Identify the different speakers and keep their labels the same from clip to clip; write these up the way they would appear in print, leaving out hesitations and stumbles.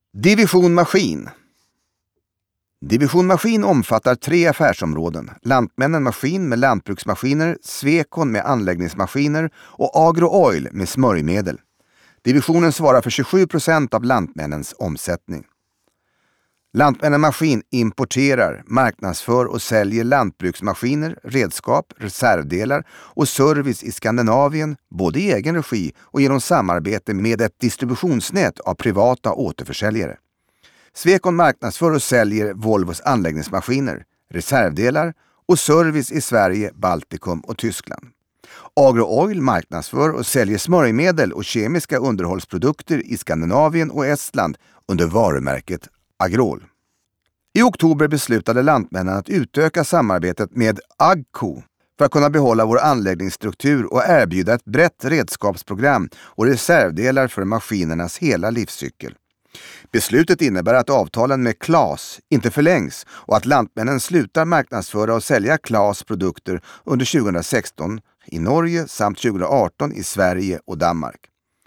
Speaker 1: Division Maskin. Division Maskin omfattar 3 affärsområden: Lantmännen Maskin med lantbruksmaskiner, Swecon med anläggningsmaskiner och Agro Oil med smörjmedel. Divisionen svarar för 27% av Lantmännens omsättning. Lantmännen Maskin importerar, marknadsför och säljer lantbruksmaskiner, redskap, reservdelar och service i Skandinavien, både i egen regi och genom samarbete med ett distributionsnät av privata återförsäljare. Swecon marknadsför och säljer Volvos anläggningsmaskiner, reservdelar och service i Sverige, Baltikum och Tyskland. Agro Oil marknadsför och säljer smörjmedel och kemiska underhållsprodukter i Skandinavien och Estland under varumärket Agrol. I oktober beslutade Lantmännen att utöka samarbetet med Agco för att kunna behålla vår anläggningsstruktur och erbjuda ett brett redskapsprogram och reservdelar för maskinernas hela livscykel. Beslutet innebär att avtalen med Claes inte förlängs och att Lantmännen slutar marknadsföra och sälja Claes produkter under 2016 i Norge samt 2018 i Sverige och Danmark.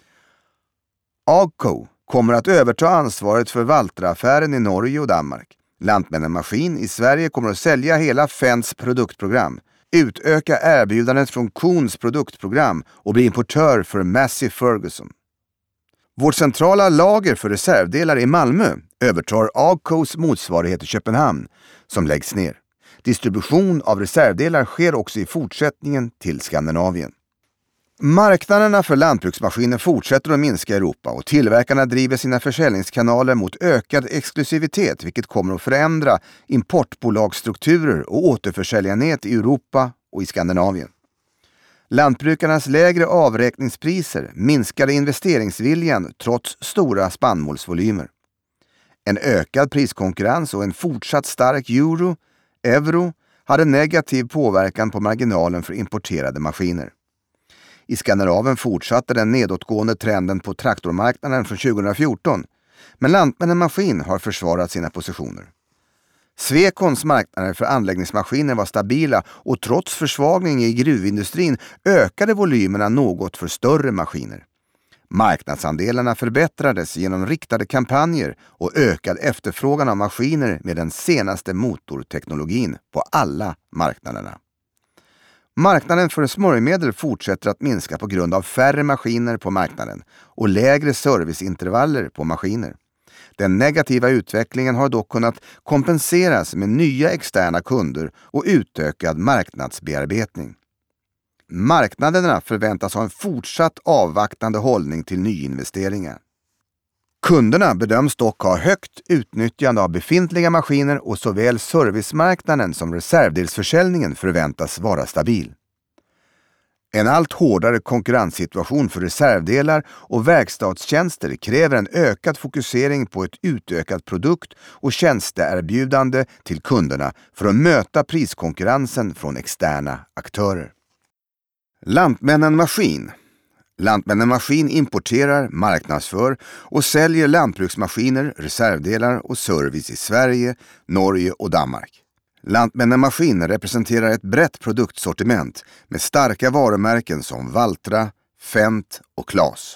Speaker 1: Agco kommer att överta ansvaret för Valtra-affären i Norge och Danmark. Lantmännen Maskin i Sverige kommer att sälja hela Fens produktprogram, utöka erbjudandet från Kuhns produktprogram och bli importör för Massey Ferguson. Vårt centrala lager för reservdelar i Malmö övertar Agcos motsvarighet i Köpenhamn, som läggs ner. Distribution av reservdelar sker också i fortsättningen till Skandinavien. Marknaderna för lantbruksmaskiner fortsätter att minska i Europa och tillverkarna driver sina försäljningskanaler mot ökad exklusivitet, vilket kommer att förändra importbolagsstrukturer och återförsäljarnät i Europa och i Skandinavien. Lantbrukarnas lägre avräkningspriser minskade investeringsviljan trots stora spannmålsvolymer. En ökad priskonkurrens och en fortsatt stark euro hade negativ påverkan på marginalen för importerade maskiner. I Skandinavien fortsatte den nedåtgående trenden på traktormarknaden från 2014, men Lantmännen Maskin har försvarat sina positioner. Swecons marknader för anläggningsmaskiner var stabila och trots försvagning i gruvindustrin ökade volymerna något för större maskiner. Marknadsandelarna förbättrades genom riktade kampanjer och ökad efterfrågan av maskiner med den senaste motorteknologin på alla marknaderna. Marknaden för smörjmedel fortsätter att minska på grund av färre maskiner på marknaden och lägre serviceintervaller på maskiner. Den negativa utvecklingen har dock kunnat kompenseras med nya externa kunder och utökad marknadsbearbetning. Marknaderna förväntas ha en fortsatt avvaktande hållning till nyinvesteringar. Kunderna bedöms dock ha högt utnyttjande av befintliga maskiner och såväl servicemarknaden som reservdelsförsäljningen förväntas vara stabil. En allt hårdare konkurrenssituation för reservdelar och verkstadstjänster kräver en ökad fokusering på ett utökat produkt- och tjänsteerbjudande till kunderna för att möta priskonkurrensen från externa aktörer. Lantmännen Maskin. Lantmännen Maskin importerar, marknadsför och säljer lantbruksmaskiner, reservdelar och service i Sverige, Norge och Danmark. Lantmännen Maskin representerar ett brett produktsortiment med starka varumärken som Valtra, Fendt och Claes.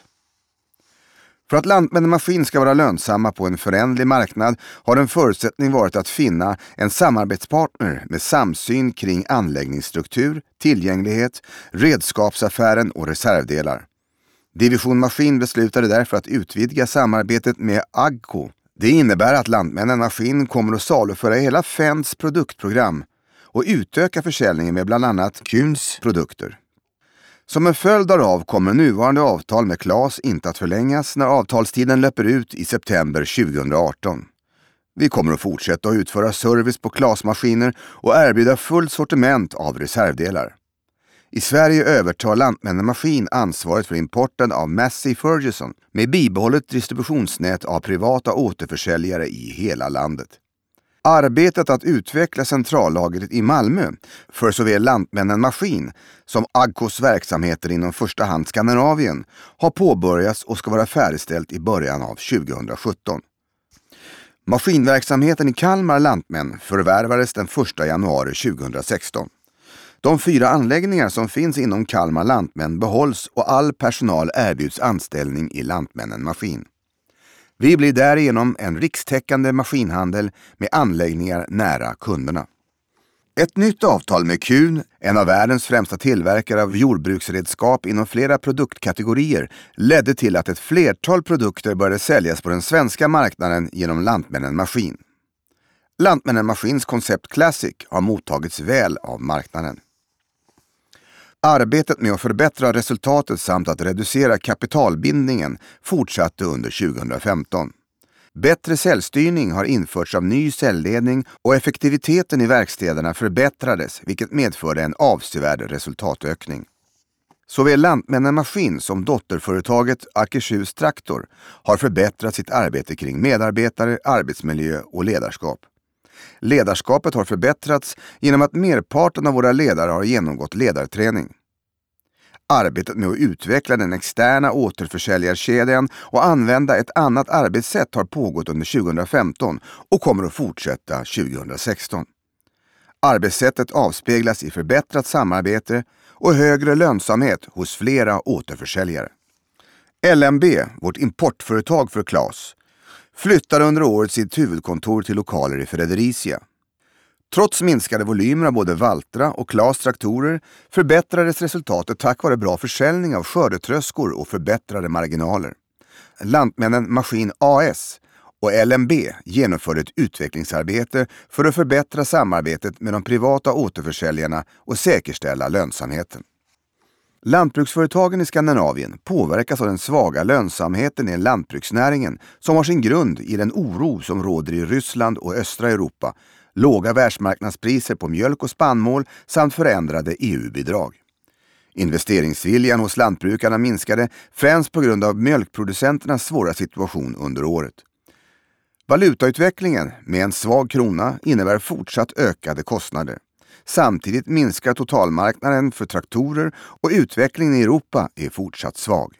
Speaker 1: För att Lantmännen Maskin ska vara lönsamma på en föränderlig marknad har en förutsättning varit att finna en samarbetspartner med samsyn kring anläggningsstruktur, tillgänglighet, redskapsaffären och reservdelar. Division Maskin beslutade därför att utvidga samarbetet med Agco. Det innebär att Lantmännen Maskin kommer att saluföra hela Fendts produktprogram och utöka försäljningen med bland annat Kuhns produkter. Som en följd därav kommer nuvarande avtal med Claes inte att förlängas när avtalstiden löper ut i september 2018. Vi kommer att fortsätta att utföra service på Claes-maskiner och erbjuda fullt sortiment av reservdelar. I Sverige övertar Lantmännen Maskin ansvaret för importen av Massey Ferguson med bibehållet distributionsnät av privata återförsäljare i hela landet. Arbetet att utveckla centrallagret i Malmö för såväl Lantmännen Maskin som Agcos verksamheter inom första hand Skandinavien har påbörjats och ska vara färdigställt i början av 2017. Maskinverksamheten i Kalmar Lantmän förvärvades den 1 januari 2016. De 4 anläggningar som finns inom Kalmar Lantmän behålls och all personal erbjuds anställning i Lantmännen Maskin. Vi blir därigenom en rikstäckande maskinhandel med anläggningar nära kunderna. Ett nytt avtal med Kuhn, en av världens främsta tillverkare av jordbruksredskap inom flera produktkategorier, ledde till att ett flertal produkter började säljas på den svenska marknaden genom Lantmännen Maskin. Lantmännen Maskins koncept Classic har mottagits väl av marknaden. Arbetet med att förbättra resultatet samt att reducera kapitalbindningen fortsatte under 2015. Bättre säljstyrning har införts av ny säljledning och effektiviteten i verkstäderna förbättrades, vilket medförde en avsevärd resultatökning. Såväl Lantmännen Maskin som dotterföretaget Arkersjus Traktor har förbättrat sitt arbete kring medarbetare, arbetsmiljö och ledarskap. Ledarskapet har förbättrats genom att merparten av våra ledare har genomgått ledarträning. Arbetet med att utveckla den externa återförsäljarkedjan och använda ett annat arbetssätt har pågått under 2015 och kommer att fortsätta 2016. Arbetssättet avspeglas i förbättrat samarbete och högre lönsamhet hos flera återförsäljare. LMB, vårt importföretag för Claes, flyttar under året sitt huvudkontor till lokaler i Fredericia. Trots minskade volymer av både Valtra och Claes traktorer förbättrades resultatet tack vare bra försäljning av skördetröskor och förbättrade marginaler. Lantmännen Maskin AS och LMB genomförde ett utvecklingsarbete för att förbättra samarbetet med de privata återförsäljarna och säkerställa lönsamheten. Lantbruksföretagen i Skandinavien påverkas av den svaga lönsamheten i lantbruksnäringen som har sin grund i den oro som råder i Ryssland och östra Europa, låga världsmarknadspriser på mjölk och spannmål samt förändrade EU-bidrag. Investeringsviljan hos lantbrukarna minskade främst på grund av mjölkproducenternas svåra situation under året. Valutautvecklingen med en svag krona innebär fortsatt ökade kostnader. Samtidigt minskar totalmarknaden för traktorer och utvecklingen i Europa är fortsatt svag.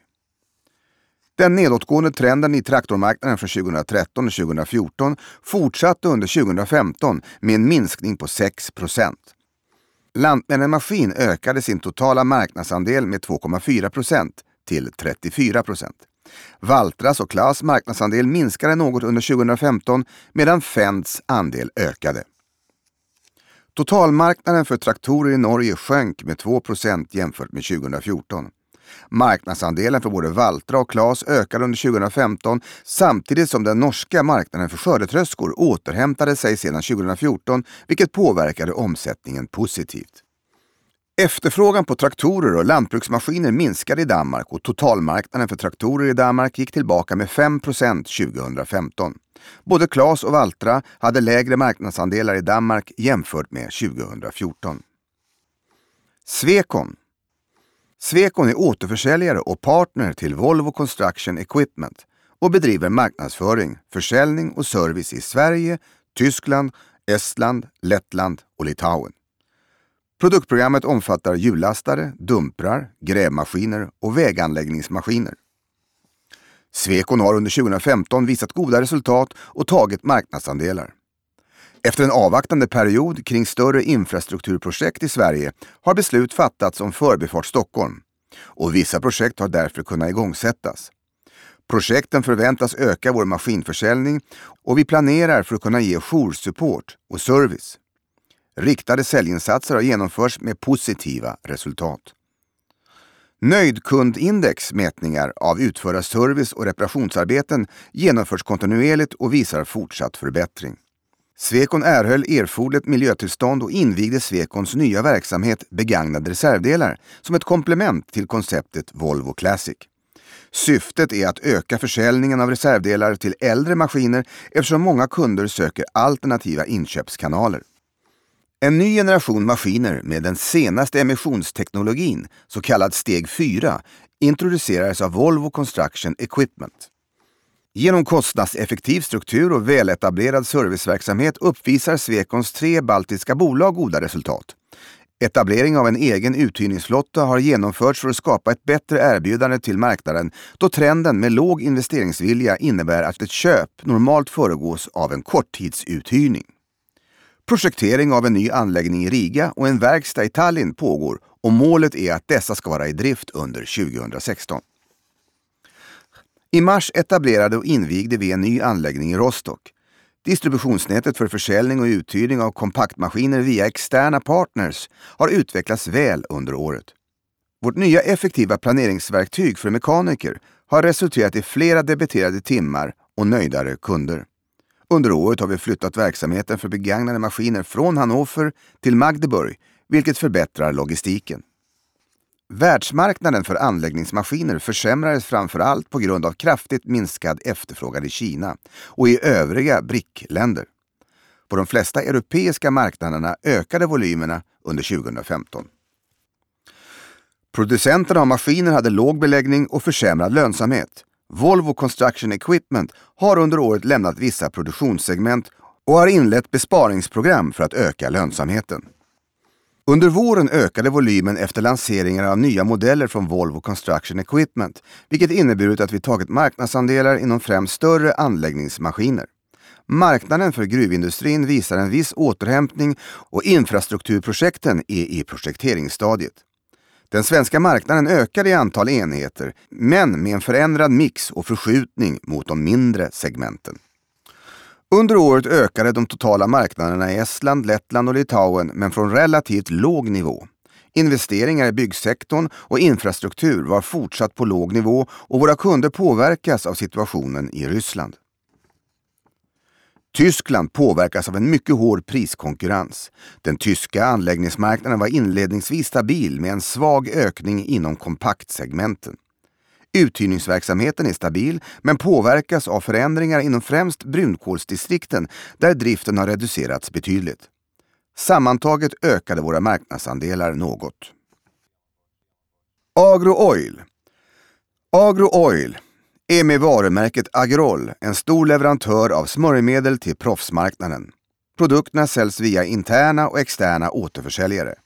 Speaker 1: Den nedåtgående trenden i traktormarknaden från 2013 och 2014 fortsatte under 2015 med en minskning på 6%. Lantmännen Maskin ökade sin totala marknadsandel med 2,4% till 34%. Valtras och Claes marknadsandel minskade något under 2015 medan Fends andel ökade. Totalmarknaden för traktorer i Norge sjönk med 2% jämfört med 2014. Marknadsandelen för både Valtra och Claes ökade under 2015 samtidigt som den norska marknaden för skördetröskor återhämtade sig sedan 2014, vilket påverkade omsättningen positivt. Efterfrågan på traktorer och lantbruksmaskiner minskade i Danmark och totalmarknaden för traktorer i Danmark gick tillbaka med 5% 2015. Både Claes och Valtra hade lägre marknadsandelar i Danmark jämfört med 2014. Swecon är återförsäljare och partner till Volvo Construction Equipment och bedriver marknadsföring, försäljning och service i Sverige, Tyskland, Estland, Lettland och Litauen. Produktprogrammet omfattar hjullastare, dumprar, grävmaskiner och väganläggningsmaskiner. Swecon har under 2015 visat goda resultat och tagit marknadsandelar. Efter en avvaktande period kring större infrastrukturprojekt i Sverige har beslut fattats om Förbifart Stockholm och vissa projekt har därför kunnat igångsättas. Projekten förväntas öka vår maskinförsäljning och vi planerar för att kunna ge joursupport och service. Riktade säljinsatser har genomförts med positiva resultat. Nöjdkundindex mätningar av utförda service- och reparationsarbeten genomförs kontinuerligt och visar fortsatt förbättring. Swecon erhöll erforderligt miljötillstånd och invigde Swecons nya verksamhet begagnade reservdelar som ett komplement till konceptet Volvo Classic. Syftet är att öka försäljningen av reservdelar till äldre maskiner eftersom många kunder söker alternativa inköpskanaler. En ny generation maskiner med den senaste emissionsteknologin, så kallad steg 4, introducerades av Volvo Construction Equipment. Genom kostnadseffektiv struktur och väletablerad serviceverksamhet uppvisar Swecons 3 baltiska bolag goda resultat. Etablering av en egen uthyrningsflotta har genomförts för att skapa ett bättre erbjudande till marknaden då trenden med låg investeringsvilja innebär att ett köp normalt föregås av en korttidsuthyrning. Projektering av en ny anläggning i Riga och en verkstad i Tallinn pågår och målet är att dessa ska vara i drift under 2016. I mars etablerade och invigde vi en ny anläggning i Rostock. Distributionsnätet för försäljning och uthyrning av kompaktmaskiner via externa partners har utvecklats väl under året. Vårt nya effektiva planeringsverktyg för mekaniker har resulterat i flera debiterade timmar och nöjdare kunder. Under året har vi flyttat verksamheten för begagnade maskiner från Hannover till Magdeburg, vilket förbättrar logistiken. Världsmarknaden för anläggningsmaskiner försämrades framför allt på grund av kraftigt minskad efterfrågan i Kina och i övriga BRIC-länder. På de flesta europeiska marknaderna ökade volymerna under 2015. Producenterna av maskiner hade låg beläggning och försämrad lönsamhet. Volvo Construction Equipment har under året lämnat vissa produktionssegment och har inlett besparingsprogram för att öka lönsamheten. Under våren ökade volymen efter lanseringar av nya modeller från Volvo Construction Equipment, vilket inneburit att vi tagit marknadsandelar inom främst större anläggningsmaskiner. Marknaden för gruvindustrin visar en viss återhämtning och infrastrukturprojekten är i projekteringsstadiet. Den svenska marknaden ökade i antal enheter, men med en förändrad mix och förskjutning mot de mindre segmenten. Under året ökade de totala marknaderna i Estland, Lettland och Litauen, men från relativt låg nivå. Investeringar i byggsektorn och infrastruktur var fortsatt på låg nivå och våra kunder påverkas av situationen i Ryssland. Tyskland påverkas av en mycket hård priskonkurrens. Den tyska anläggningsmarknaden var inledningsvis stabil med en svag ökning inom kompaktsegmenten. Uthyrningsverksamheten är stabil men påverkas av förändringar inom främst brunkolsdistrikten där driften har reducerats betydligt. Sammantaget ökade våra marknadsandelar något. Agro-Oil. Agro-Oil är med varumärket Agrol en stor leverantör av smörjmedel till proffsmarknaden. Produkterna säljs via interna och externa återförsäljare.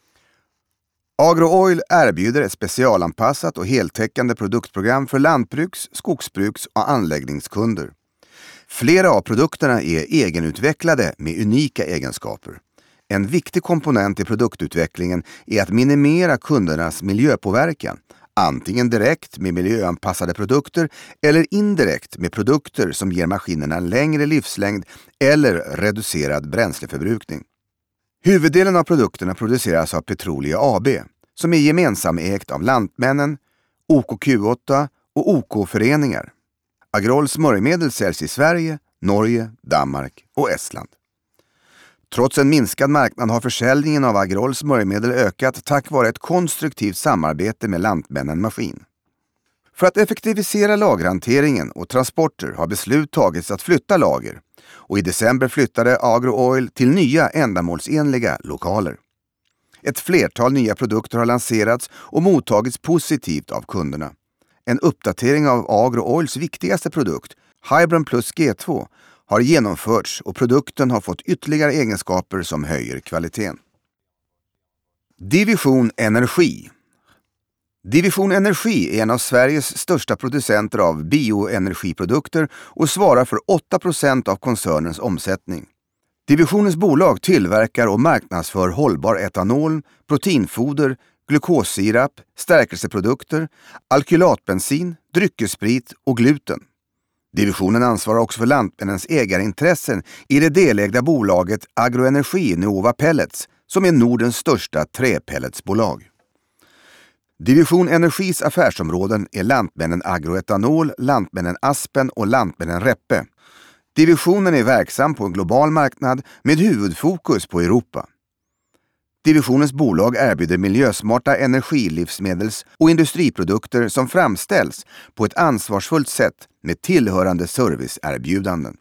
Speaker 1: Agro-Oil erbjuder ett specialanpassat och heltäckande produktprogram för lantbruks-, skogsbruks- och anläggningskunder. Flera av produkterna är egenutvecklade med unika egenskaper. En viktig komponent i produktutvecklingen är att minimera kundernas miljöpåverkan, antingen direkt med miljöanpassade produkter eller indirekt med produkter som ger maskinerna en längre livslängd eller reducerad bränsleförbrukning. Huvuddelen av produkterna produceras av Petrolia AB, som är gemensamägt av Lantmännen, OKQ8 och OK-föreningar. Agrols smörjmedel säljs i Sverige, Norge, Danmark och Estland. Trots en minskad marknad har försäljningen av Agrols smörjmedel ökat tack vare ett konstruktivt samarbete med Lantmännen Maskin. För att effektivisera lagerhanteringen och transporter har beslut tagits att flytta lager, och i december flyttade Agro-Oil till nya ändamålsenliga lokaler. Ett flertal nya produkter har lanserats och mottagits positivt av kunderna. En uppdatering av Agro-Oils viktigaste produkt, Hybron Plus G2, har genomförts och produkten har fått ytterligare egenskaper som höjer kvaliteten. Division Energi. Division Energi är en av Sveriges största producenter av bioenergiprodukter och svarar för 8% av koncernens omsättning. Divisionens bolag tillverkar och marknadsför hållbar etanol, proteinfoder, glukossirap, stärkelseprodukter, alkylatbensin, dryckessprit och gluten. Divisionen ansvarar också för Lantmännens ägarintressen i det delägda bolaget Agroenergi Nova Pellets, som är Nordens största träpelletsbolag. Division Energis affärsområden är Lantmännen Agroetanol, Lantmännen Aspen och Lantmännen Reppe. Divisionen är verksam på en global marknad med huvudfokus på Europa. Divisionens bolag erbjuder miljösmarta energilivsmedels- och industriprodukter som framställs på ett ansvarsfullt sätt med tillhörande serviceerbjudanden.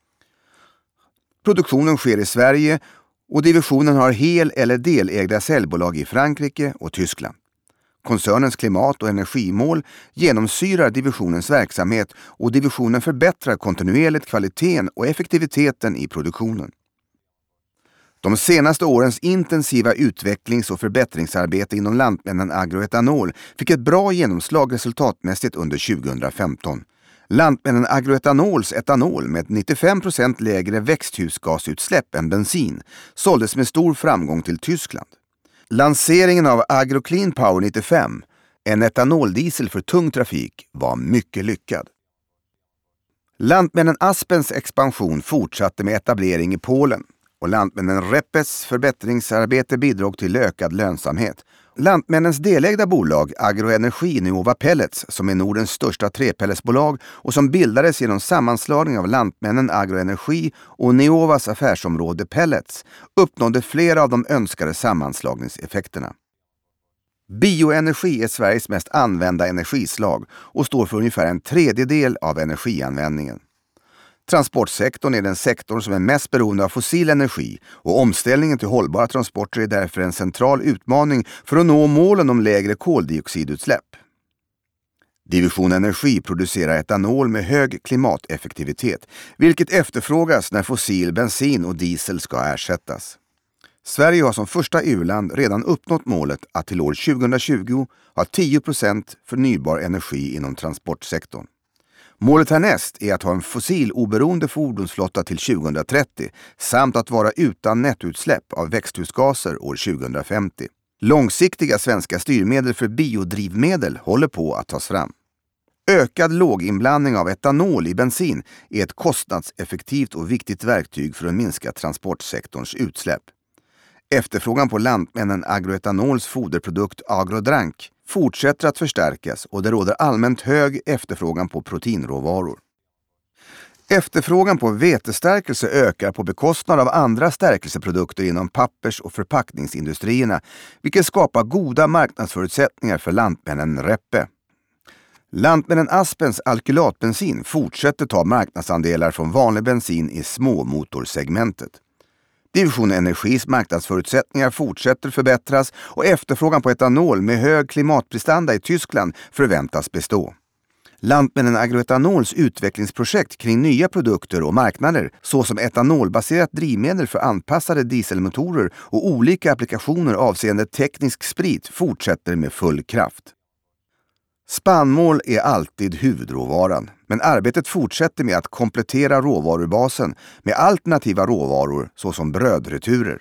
Speaker 1: Produktionen sker i Sverige och divisionen har hel- eller delägda säljbolag i Frankrike och Tyskland. Koncernens klimat- och energimål genomsyrar divisionens verksamhet och divisionen förbättrar kontinuerligt kvaliteten och effektiviteten i produktionen. De senaste årens intensiva utvecklings- och förbättringsarbete inom Lantmännen Agroetanol fick ett bra genomslag resultatmässigt under 2015. Lantmännen Agroetanols etanol med 95% lägre växthusgasutsläpp än bensin såldes med stor framgång till Tyskland. Lanseringen av AgroClean Power 95, en etanoldiesel för tung trafik, var mycket lyckad. Lantmännen Aspens expansion fortsatte med etablering i Polen och Lantmännen Reppes förbättringsarbete bidrog till ökad lönsamhet. Lantmännens delägda bolag Agroenergi Neova Pellets, som är Nordens största träpelletsbolag och som bildades genom sammanslagning av Lantmännen Agroenergi och Neovas affärsområde Pellets, uppnådde flera av de önskade sammanslagningseffekterna. Bioenergi är Sveriges mest använda energislag och står för ungefär en tredjedel av energianvändningen. Transportsektorn är den sektor som är mest beroende av fossil energi och omställningen till hållbara transporter är därför en central utmaning för att nå målen om lägre koldioxidutsläpp. Division Energi producerar etanol med hög klimateffektivitet, vilket efterfrågas när fossil bensin och diesel ska ersättas. Sverige har som första EU-land redan uppnått målet att till år 2020 ha 10% förnybar energi inom transportsektorn. Målet härnäst är att ha en fossiloberoende fordonsflotta till 2030 samt att vara utan nettoutsläpp av växthusgaser år 2050. Långsiktiga svenska styrmedel för biodrivmedel håller på att tas fram. Ökad låginblandning av etanol i bensin är ett kostnadseffektivt och viktigt verktyg för att minska transportsektorns utsläpp. Efterfrågan på Lantmännen Agroetanols foderprodukt Agrodrank fortsätter att förstärkas och det råder allmänt hög efterfrågan på proteinråvaror. Efterfrågan på vetestärkelse ökar på bekostnad av andra stärkelseprodukter inom pappers- och förpackningsindustrierna, vilket skapar goda marknadsförutsättningar för Lantmännen Reppe. Lantmännen Aspens alkylatbensin fortsätter ta marknadsandelar från vanlig bensin i småmotorsegmentet. Division Energis marknadsförutsättningar fortsätter förbättras och efterfrågan på etanol med hög klimatprestanda i Tyskland förväntas bestå. Lantmännen Agroetanols utvecklingsprojekt kring nya produkter och marknader såsom etanolbaserat drivmedel för anpassade dieselmotorer och olika applikationer avseende teknisk sprit fortsätter med full kraft. Spannmål är alltid huvudråvaran, men arbetet fortsätter med att komplettera råvarubasen med alternativa råvaror såsom brödreturer.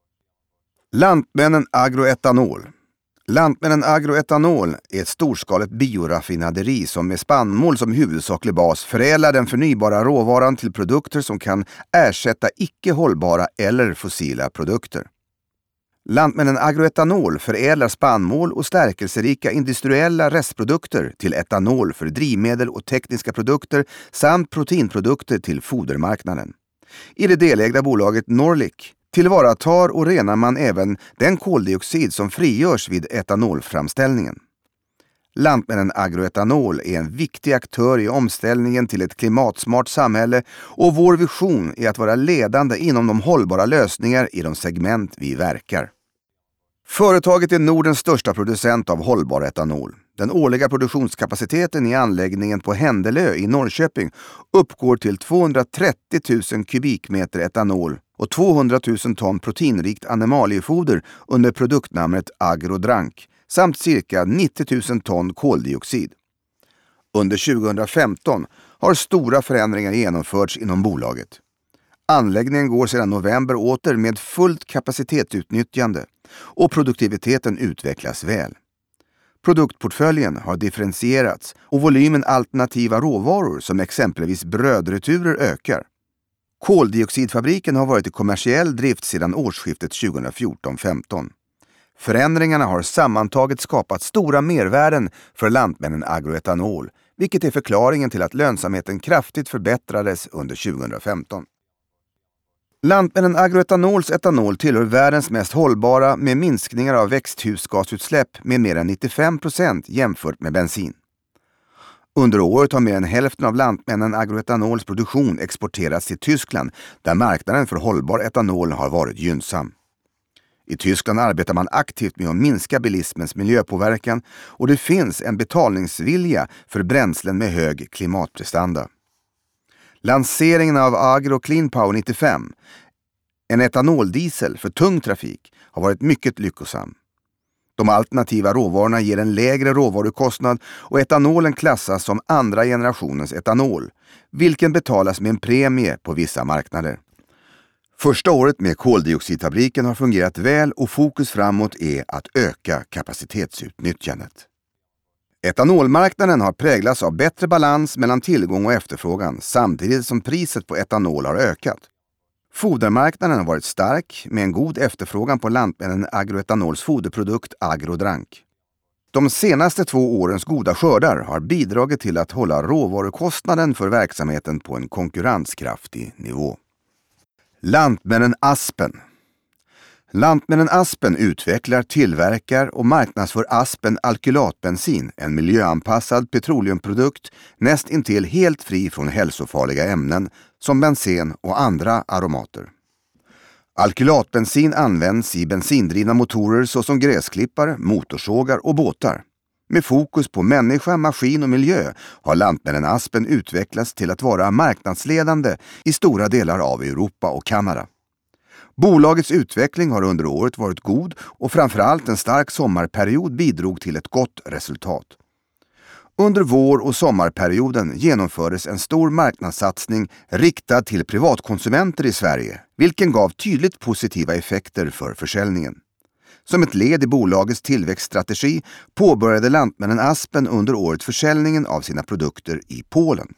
Speaker 1: Lantmännen Agroetanol. Lantmännen Agroetanol är ett storskaligt bioraffinaderi som med spannmål som huvudsaklig bas förädlar den förnybara råvaran till produkter som kan ersätta icke hållbara eller fossila produkter. Lantmännen Agroetanol förädlar spannmål och stärkelserika industriella restprodukter till etanol för drivmedel och tekniska produkter samt proteinprodukter till fodermarknaden. I det delägda bolaget Norlic tillvaratar och renar man även den koldioxid som frigörs vid etanolframställningen. Lantmännen Agroetanol är en viktig aktör i omställningen till ett klimatsmart samhälle och vår vision är att vara ledande inom de hållbara lösningar i de segment vi verkar. Företaget är Nordens största producent av hållbar etanol. Den årliga produktionskapaciteten i anläggningen på Händelö i Norrköping uppgår till 230 000 kubikmeter etanol och 200 000 ton proteinrikt animaliefoder under produktnamnet Agrodrank samt cirka 90 000 ton koldioxid. Under 2015 har stora förändringar genomförts inom bolaget. Anläggningen går sedan november åter med fullt kapacitetsutnyttjande och produktiviteten utvecklas väl. Produktportföljen har differentierats och volymen alternativa råvaror som exempelvis brödreturer ökar. Koldioxidfabriken har varit i kommersiell drift sedan årsskiftet 2014-15. Förändringarna har sammantaget skapat stora mervärden för Lantmännen Agroetanol, vilket är förklaringen till att lönsamheten kraftigt förbättrades under 2015. Lantmännen Agroetanols etanol tillhör världens mest hållbara med minskningar av växthusgasutsläpp med mer än 95% jämfört med bensin. Under året har mer än hälften av Lantmännen Agroetanols produktion exporterats till Tyskland där marknaden för hållbar etanol har varit gynnsam. I Tyskland arbetar man aktivt med att minska bilismens miljöpåverkan och det finns en betalningsvilja för bränslen med hög klimatprestanda. Lanseringen av Agro Clean Power 95, en etanoldiesel för tung trafik, har varit mycket lyckosam. De alternativa råvarorna ger en lägre råvarukostnad och etanolen klassas som andra generationens etanol, vilken betalas med en premie på vissa marknader. Första året med koldioxidfabriken har fungerat väl och fokus framåt är att öka kapacitetsutnyttjandet. Etanolmarknaden har präglats av bättre balans mellan tillgång och efterfrågan samtidigt som priset på etanol har ökat. Fodermarknaden har varit stark med en god efterfrågan på Lantmännen Agroetanols foderprodukt Agrodrank. De senaste 2 årens goda skördar har bidragit till att hålla råvarukostnaden för verksamheten på en konkurrenskraftig nivå. Lantmännen Aspen. Lantmännen Aspen utvecklar, tillverkar och marknadsför Aspen alkylatbensin, en miljöanpassad petroleumprodukt nästintill helt fri från hälsofarliga ämnen som bensen och andra aromater. Alkylatbensin används i bensindrivna motorer såsom gräsklippare, motorsågar och båtar. Med fokus på människa, maskin och miljö har Lantmännen Aspen utvecklats till att vara marknadsledande i stora delar av Europa och Kanada. Bolagets utveckling har under året varit god och framförallt en stark sommarperiod bidrog till ett gott resultat. Under vår- och sommarperioden genomfördes en stor marknadssatsning riktad till privatkonsumenter i Sverige, vilken gav tydligt positiva effekter för försäljningen. Som ett led i bolagets tillväxtstrategi påbörjade Lantmännen Aspen under året försäljningen av sina produkter i Polen.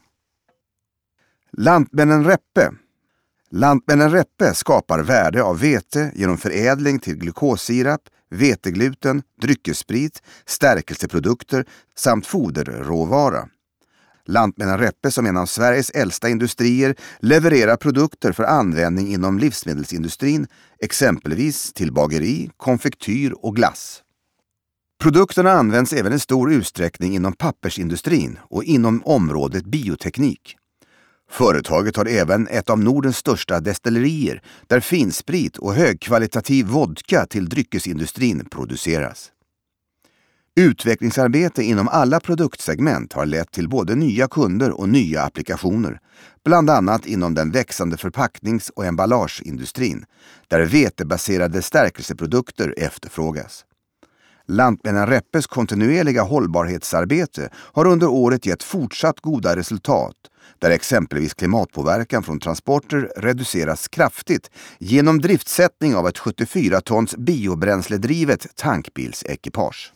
Speaker 1: Lantmännen Reppe. Lantmännen Reppe skapar värde av vete genom förädling till glukossirap, vetegluten, dryckessprit, stärkelseprodukter samt foderråvara. Lantmännen Reppe, som en av Sveriges äldsta industrier, levererar produkter för användning inom livsmedelsindustrin, exempelvis till bageri, konfektyr och glass. Produkterna används även i stor utsträckning inom pappersindustrin och inom området bioteknik. Företaget har även ett av Nordens största destillerier där finsprit och högkvalitativ vodka till dryckesindustrin produceras. Utvecklingsarbete inom alla produktsegment har lett till både nya kunder och nya applikationer, bland annat inom den växande förpacknings- och emballageindustrin, där vetebaserade stärkelseprodukter efterfrågas. Lantmännen Reppes kontinuerliga hållbarhetsarbete har under året gett fortsatt goda resultat, där exempelvis klimatpåverkan från transporter reduceras kraftigt genom driftsättning av ett 74-tons biobränsledrivet tankbilsekipage.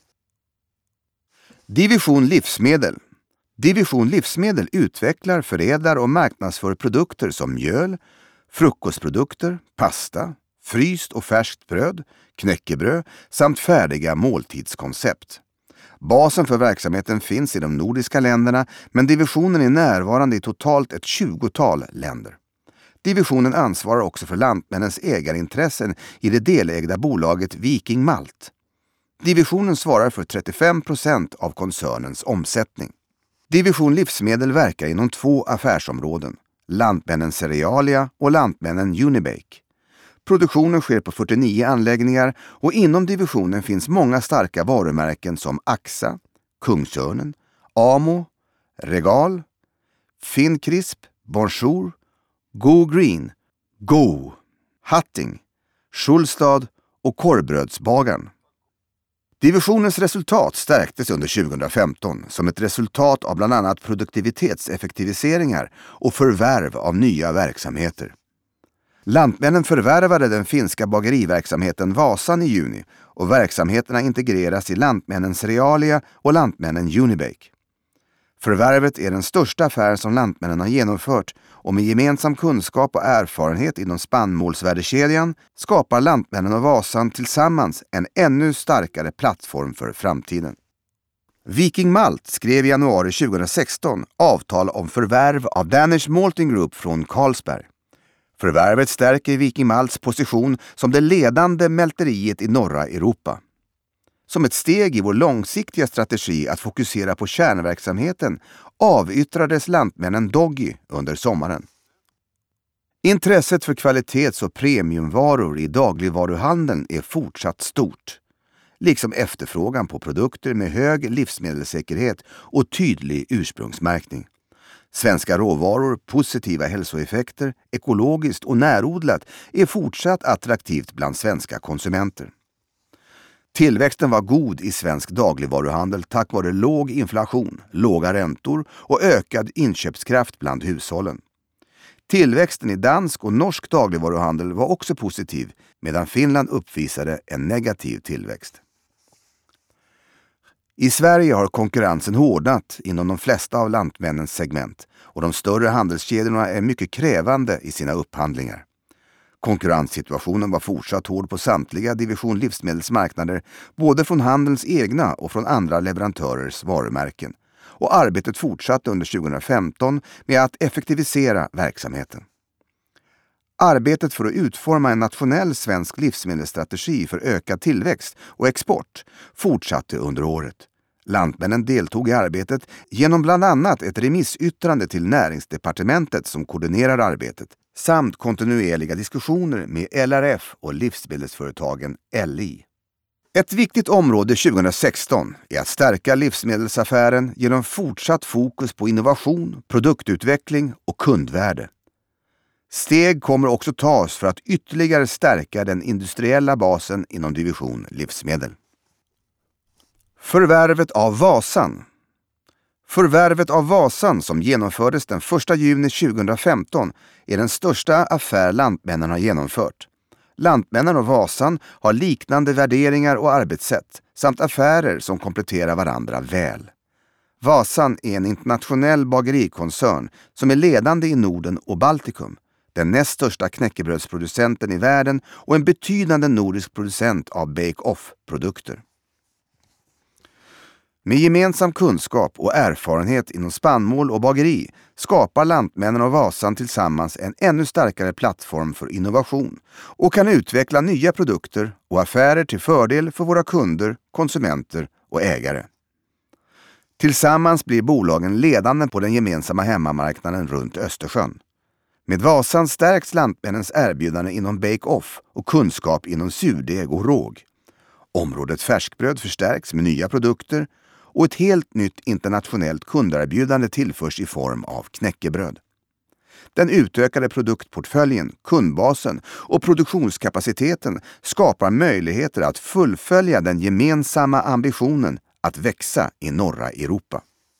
Speaker 1: Division Livsmedel. Division Livsmedel utvecklar, förädlar och marknadsför produkter som mjöl, frukostprodukter, pasta, fryst och färskt bröd, knäckebröd samt färdiga måltidskoncept. Basen för verksamheten finns i de nordiska länderna, men divisionen är närvarande i totalt ett 20-tal länder. Divisionen ansvarar också för Lantmännens ägarintressen i det delägda bolaget Viking Malt. Divisionen svarar för 35% av koncernens omsättning. Division Livsmedel verkar inom 2 affärsområden, Lantmännen Cerealia och Lantmännen Unibake. Produktionen sker på 49 anläggningar och inom divisionen finns många starka varumärken som Axa, Kungsörnen, Amo, Regal, Fincrisp, Bonjour, Go Green, Go, Hatting, Schulstad och Korvbrödsbagaren. Divisionens resultat stärktes under 2015 som ett resultat av bland annat produktivitetseffektiviseringar och förvärv av nya verksamheter. Lantmännen förvärvade den finska bageriverksamheten Vasan i juni och verksamheterna integreras i Lantmännen Cerealia och Lantmännen Unibake. Förvärvet är den största affär som Lantmännen har genomfört och med gemensam kunskap och erfarenhet inom spannmålsvärdekedjan skapar Lantmännen och Vasan tillsammans en ännu starkare plattform för framtiden. Viking Malt skrev i januari 2016 avtal om förvärv av Danish Malting Group från Carlsberg. Förvärvet stärker Viking Malts position som det ledande mälteriet i norra Europa. Som ett steg i vår långsiktiga strategi att fokusera på kärnverksamheten avyttrades Lantmännen Doggy under sommaren. Intresset för kvalitets- och premiumvaror i dagligvaruhandeln är fortsatt stort, liksom efterfrågan på produkter med hög livsmedelssäkerhet och tydlig ursprungsmärkning. Svenska råvaror, positiva hälsoeffekter, ekologiskt och närodlat är fortsatt attraktivt bland svenska konsumenter. Tillväxten var god i svensk dagligvaruhandel tack vare låg inflation, låga räntor och ökad inköpskraft bland hushållen. Tillväxten i dansk och norsk dagligvaruhandel var också positiv, medan Finland uppvisade en negativ tillväxt. I Sverige har konkurrensen hårdnat inom de flesta av Lantmännens segment och de större handelskedjorna är mycket krävande i sina upphandlingar. Konkurrenssituationen var fortsatt hård på samtliga division livsmedelsmarknader, både från handelns egna och från andra leverantörers varumärken. Och arbetet fortsatte under 2015 med att effektivisera verksamheten. Arbetet för att utforma en nationell svensk livsmedelsstrategi för ökad tillväxt och export fortsatte under året. Lantmännen deltog i arbetet genom bland annat ett remissyttrande till Näringsdepartementet som koordinerar arbetet samt kontinuerliga diskussioner med LRF och livsmedelsföretagen LI. Ett viktigt område 2016 är att stärka livsmedelsaffären genom fortsatt fokus på innovation, produktutveckling och kundvärde. Steg kommer också tas för att ytterligare stärka den industriella basen inom division livsmedel. Förvärvet av Vasan. Förvärvet av Vasan som genomfördes den 1 juni 2015 är den största affär Lantmännen har genomfört. Lantmännen och Vasan har liknande värderingar och arbetssätt samt affärer som kompletterar varandra väl. Vasan är en internationell bagerikoncern som är ledande i Norden och Baltikum, den näst största knäckebrödsproducenten i världen och en betydande nordisk producent av bake-off-produkter. Med gemensam kunskap och erfarenhet inom spannmål och bageri skapar Lantmännen och Vasan tillsammans en ännu starkare plattform för innovation och kan utveckla nya produkter och affärer till fördel för våra kunder, konsumenter och ägare. Tillsammans blir bolagen ledande på den gemensamma hemmamarknaden runt Östersjön. Med Vasan stärks Lantmännens erbjudande inom bake-off och kunskap inom surdeg och råg. Området färskbröd förstärks med nya produkter och ett helt nytt internationellt kunderbjudande tillförs i form av knäckebröd. Den utökade produktportföljen, kundbasen och produktionskapaciteten skapar möjligheter att fullfölja den gemensamma ambitionen att växa i norra Europa.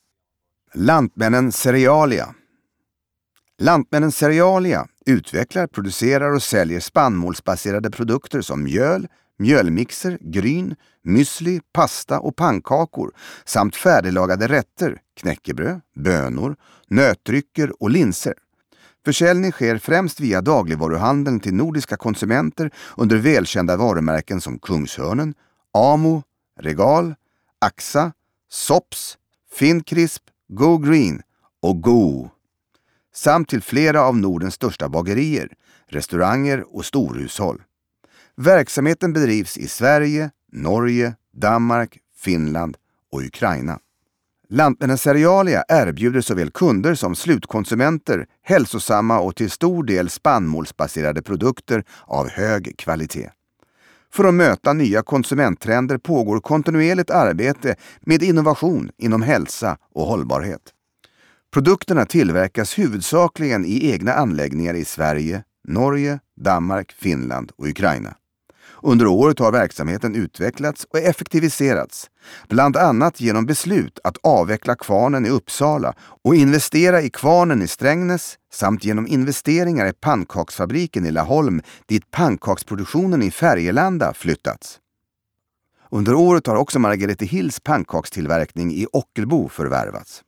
Speaker 1: Lantmännen Cerealia. Lantmännen Cerealia utvecklar, producerar och säljer spannmålsbaserade produkter som mjöl, mjölmixer, gryn, müsli, pasta och pannkakor samt färdiglagade rätter, knäckebröd, bönor, nötdrycker och linser. Försäljning sker främst via dagligvaruhandeln till nordiska konsumenter under välkända varumärken som Kungshörnen, Amo, Regal, Axa, Sops, Fincrisp, Go Green och Go. Samt till flera av Nordens största bagerier, restauranger och storhushåll. Verksamheten bedrivs i Sverige, Norge, Danmark, Finland och Ukraina. Lantmännen Cerealia erbjuder såväl kunder som slutkonsumenter hälsosamma och till stor del spannmålsbaserade produkter av hög kvalitet. För att möta nya konsumenttrender pågår kontinuerligt arbete med innovation inom hälsa och hållbarhet. Produkterna tillverkas huvudsakligen i egna anläggningar i Sverige, Norge, Danmark, Finland och Ukraina. Under året har verksamheten utvecklats och effektiviserats, bland annat genom beslut att avveckla kvarnen i Uppsala och investera i kvarnen i Strängnäs samt genom investeringar i pannkaksfabriken i Laholm dit pannkaksproduktionen i Färgelanda flyttats. Under året har också Margarete Hills pannkakstillverkning i Ockelbo förvärvats.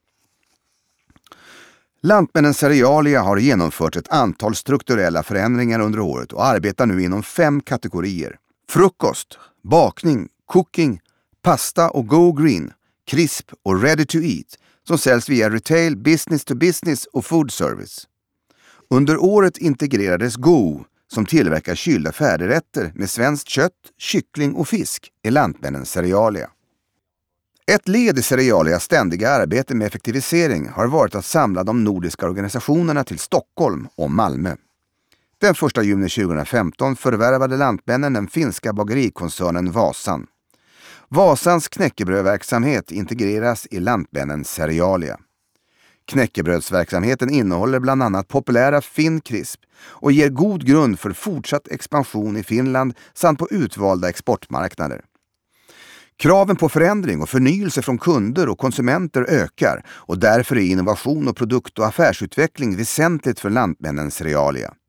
Speaker 1: Lantmännen Cerealia har genomfört ett antal strukturella förändringar under året och arbetar nu inom 5 kategorier. Frukost, bakning, cooking, pasta och Go Green, crisp och ready to eat som säljs via retail, business to business och food service. Under året integrerades Go som tillverkar kylda färdigrätter med svenskt kött, kyckling och fisk i Lantmännen Cerealia. Ett led i Cerealias ständiga arbete med effektivisering har varit att samla de nordiska organisationerna till Stockholm och Malmö. Den 1 juni 2015 förvärvade Lantmännen den finska bagerikoncernen Vasan. Vasans knäckebrödverksamhet integreras i Lantmännen Cerealia. Knäckebrödsverksamheten innehåller bland annat populära Fincrisp och ger god grund för fortsatt expansion i Finland samt på utvalda exportmarknader. Kraven på förändring och förnyelse från kunder och konsumenter ökar och därför är innovation och produkt- och affärsutveckling väsentligt för Lantmännen Cerealia.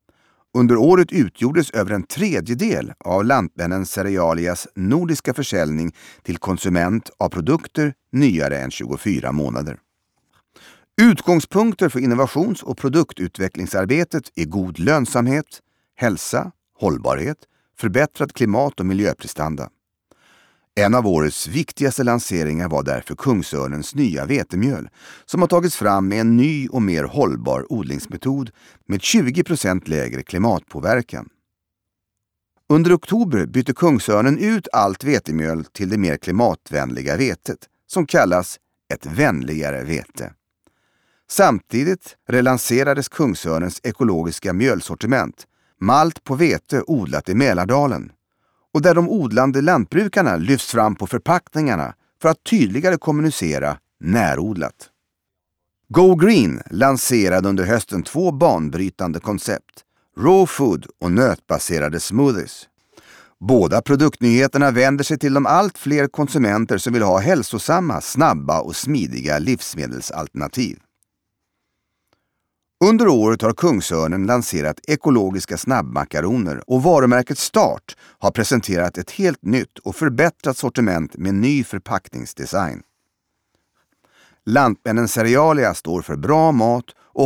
Speaker 1: Under året utgjordes över en tredjedel av Lantmännen Cerealias nordiska försäljning till konsument av produkter nyare än 24 månader. Utgångspunkter för innovations- och produktutvecklingsarbetet är god lönsamhet, hälsa, hållbarhet, förbättrad klimat- och miljöprestanda. En av årets viktigaste lanseringar var därför Kungsörnens nya vetemjöl som har tagits fram med en ny och mer hållbar odlingsmetod med 20% lägre klimatpåverkan. Under oktober bytte Kungsörnen ut allt vetemjöl till det mer klimatvänliga vetet som kallas ett vänligare vete. Samtidigt relanserades Kungsörnens ekologiska mjölsortiment, malt på vete odlat i Mälardalen, och där de odlande lantbrukarna lyfts fram på förpackningarna för att tydligare kommunicera närodlat. Go Green lanserade under hösten 2 banbrytande koncept, raw food och nötbaserade smoothies. Båda produktnyheterna vänder sig till de allt fler konsumenter som vill ha hälsosamma, snabba och smidiga livsmedelsalternativ. Under året har Kungsörnen lanserat ekologiska snabbmakaroner och varumärket Start har presenterat ett helt nytt och förbättrat sortiment med ny förpackningsdesign. Lantmännen Cerealia står för bra mat och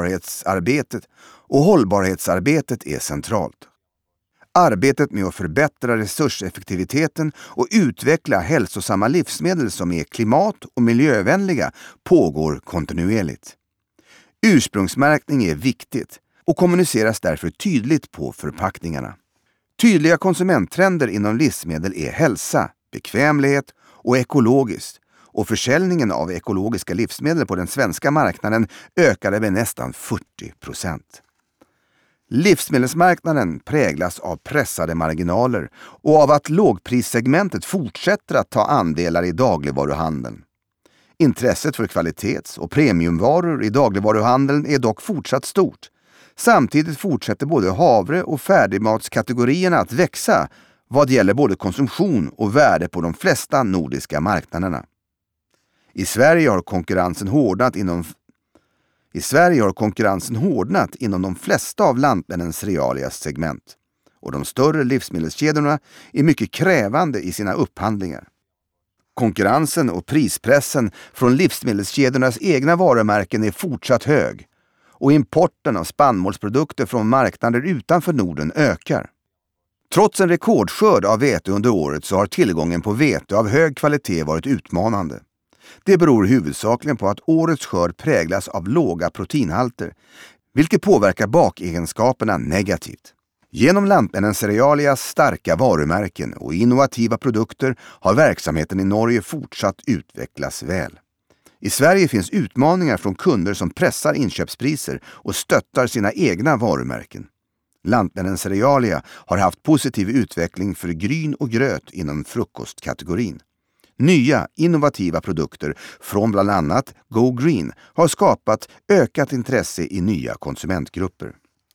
Speaker 1: hållbarhetsarbetet är centralt. Arbetet med att förbättra resurseffektiviteten och utveckla hälsosamma livsmedel som är klimat- och miljövänliga pågår kontinuerligt. Ursprungsmärkning är viktigt och kommuniceras därför tydligt på förpackningarna. Tydliga konsumenttrender inom livsmedel är hälsa, bekvämlighet och ekologiskt, och försäljningen av ekologiska livsmedel på den svenska marknaden ökade med nästan 40%. Livsmedelsmarknaden präglas av pressade marginaler och av att lågprissegmentet fortsätter att ta andelar i dagligvaruhandeln. Intresset för kvalitets- och premiumvaror i dagligvaruhandeln är dock fortsatt stort. Samtidigt fortsätter både havre- och färdigmatskategorierna att växa vad gäller både konsumtion och värde på de flesta nordiska marknaderna. I Sverige har konkurrensen hårdnat inom de flesta av Lantmännen Cerealias segment, och de större livsmedelskedjorna är mycket krävande i sina upphandlingar. Konkurrensen och prispressen från livsmedelskedjornas egna varumärken är fortsatt hög, och importen av spannmålsprodukter från marknader utanför Norden ökar. Trots en rekordskörd av vete under året så har tillgången på vete av hög kvalitet varit utmanande. Det beror huvudsakligen på att årets skörd präglas av låga proteinhalter, vilket påverkar bakegenskaperna negativt. Genom Lantmännen Cerealias starka varumärken och innovativa produkter har verksamheten i Norge fortsatt utvecklas väl. I Sverige finns utmaningar från kunder som pressar inköpspriser och stöttar sina egna varumärken. Lantmännen Cerealia har haft positiv utveckling för gryn och gröt inom frukostkategorin. Nya, innovativa produkter från bland annat Go Green har skapat ökat intresse i nya konsumentgrupper.